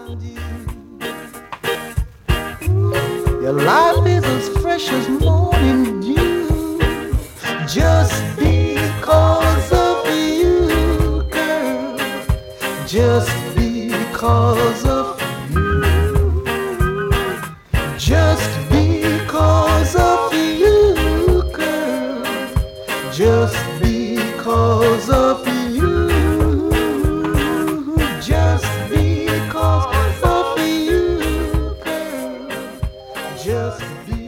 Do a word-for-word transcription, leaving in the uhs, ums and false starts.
Your life is as fresh as morning dew, just because of you, girl. Just because of you. Just because of you, girl. Just because of you. Just because of you, girl. Just be